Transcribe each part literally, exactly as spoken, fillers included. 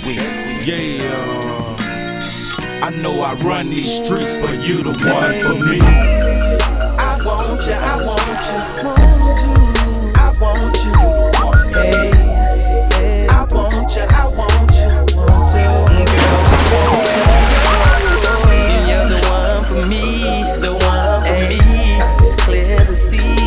Yeah, I know I run these streets, but you the one for me. I want you, I want you, I want you. Hey, I want you, I want you, girl, I want you. You're the one for me, the one for me. It's clear to see.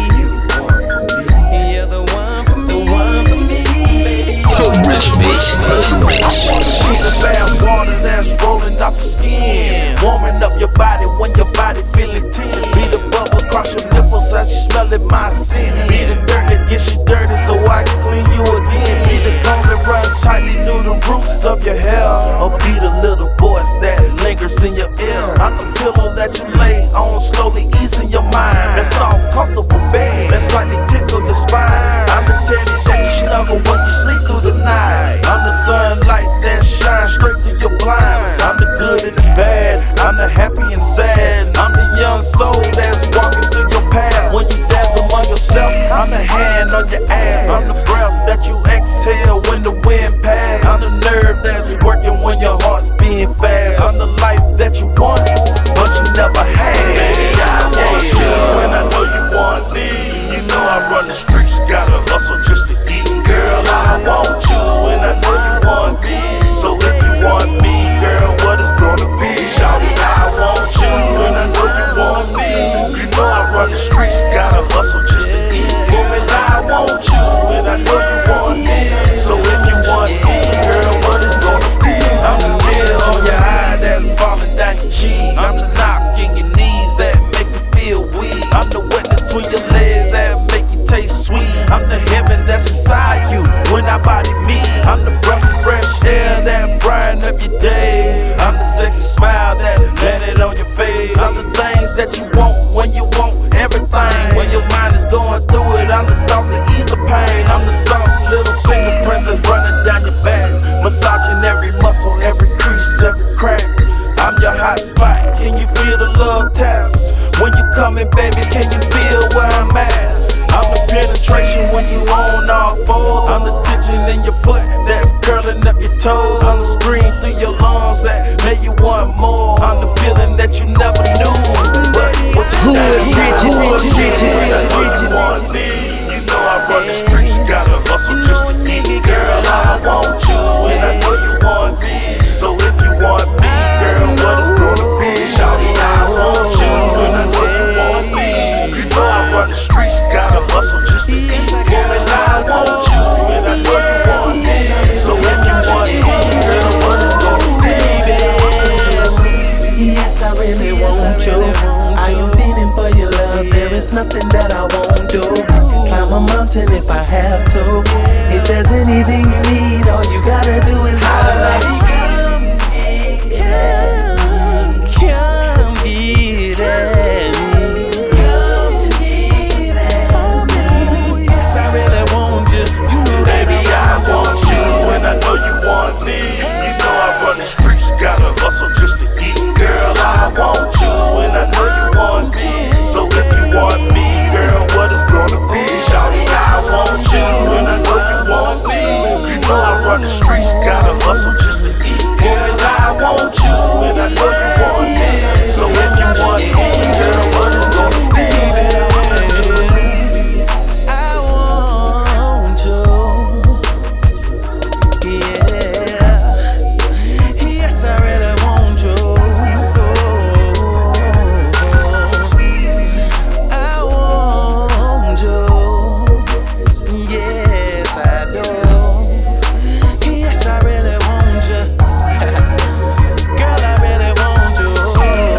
You're the one for me, the one for me. Hood rich bitch, hood rich. Be the bad water that's rolling off your skin, warming up your body when your body feeling tense. Be the bubble across your nipples as you smelling my scent. Be the dirt that gets you dirty so I can clean you again. Be the comb that runs tightly through the roots of your hair, or be the little voice that lingers in your ear. I'm the pillow that you lay on, slowly easing your mind. That soft, comfortable bed that slightly tickle your spine. I'm the teddy that you snuggle when you sleep through the night. I'm the sunlight that shines straight through your blinds. I'm the good and the bad, I'm the happy and sad. I'm the young soul that's walking through your path. When you dance among yourself, I'm the hand on your ass. I'm the breath that you exhale when the wind passes. I'm the nerve that's working when your heart's beating fast. I'm the life that you want, but you never had. Baby, I want you, and I know you want me. You know I run the streets, gotta hustle just to eat. Girl, I want you, and I know you want me. So if you want me, girl, what it's gonna be? Shawty, I want you, and I know you want me. You know I run the streets, gotta hustle just to eat. Woman, I want you, and I know you want me. So if you want me, girl, what it's gonna be? I'm the tear on your eye that's falling down your cheek. I'm the knock in your knees that make you feel weak. I'm the wetness between your legs that make you taste sweet. I'm the heaven that's inside you when I body me. I'm the breath of fresh air that brighten up your day. I'm the sexy smile that landed on your face. I'm the things that you want when you want everything. When your mind is going through it, I'm the thoughts that ease the pain. I'm the soft little fingerprints that's running down your back, massaging every muscle, every crease, every crack. I'm your hot spot, can you feel the love taps? When you coming, baby, can you feel where I'm at? I'm the penetration when you on all fours. I'm the tension in your foot that's curling up your toes. I'm the scream through your lungs that make you want more. I'm the feeling that you never knew, but what you got, hood rich, I know you want me. You know I run the streets, gotta hustle just to eat. Girl, I want you, and I know you want me. So if you want me, girl, what it's gonna be? Shawty, I want you, and I know you want me. You know I run the streets, gotta hustle just to eat. Woman, I want you, and I know you want me. So if you want me, girl, what it's gonna be? Yes, I really want you. I am feeling for your love. There is nothing that I won't do. Climb a mountain if I have to. If there's anything you